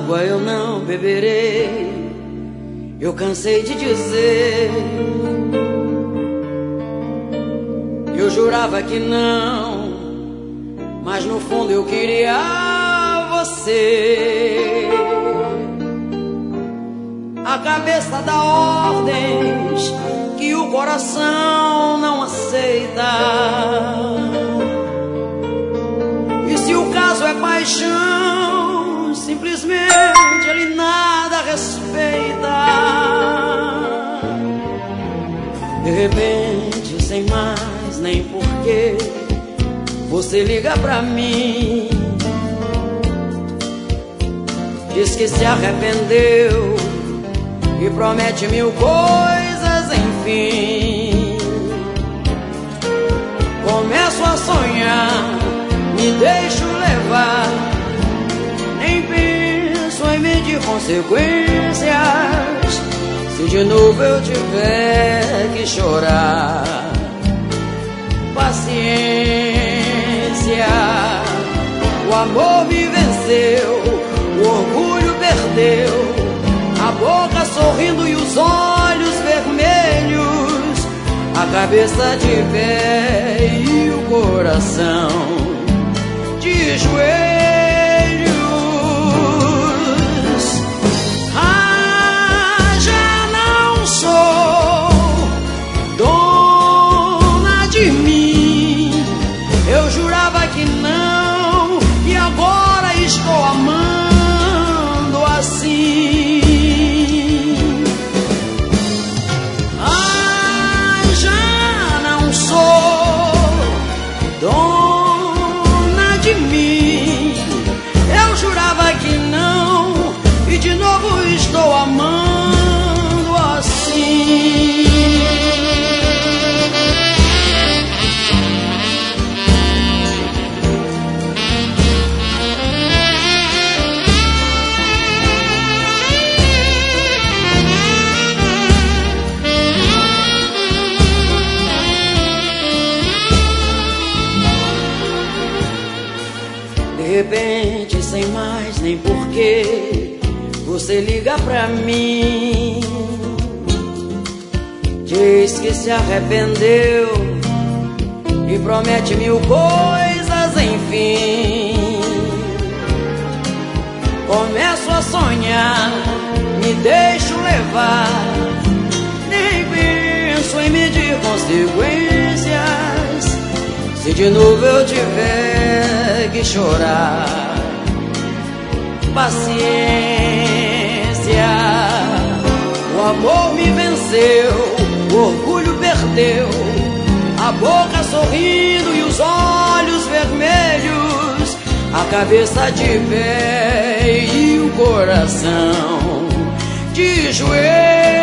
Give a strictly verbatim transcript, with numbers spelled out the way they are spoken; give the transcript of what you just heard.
água eu não beberei. Eu cansei de dizer, eu jurava que não, mas no fundo eu queria você. A cabeça dá ordens que o coração não aceita. E se o caso é paixão, simplesmente ele nada respeita. De repente, sem mais nem porquê, você liga pra mim, diz que se arrependeu e promete mil coisas, enfim. Começo a sonhar, me deixo levar, nem penso em medir consequências. Se de novo eu tiver que chorar, paciência. O amor me venceu, o orgulho perdeu, a boca sorrindo e os olhos vermelhos, a cabeça de pé e o coração de joelhos. Ah, já não sou dona de mim, eu jurava que não, e agora estou amando assim. Dona de mim, eu jurava que não, e de novo estou amando assim. De repente, sem mais nem porquê, você liga pra mim, diz que se arrependeu e promete mil coisas, enfim. Começo a sonhar, me deixo levar, nem penso em medir consequências. Se de novo eu tiver que chorar, paciência. O amor me venceu, o orgulho perdeu, a boca sorrindo e os olhos vermelhos, a cabeça de pé e o coração de joelhos.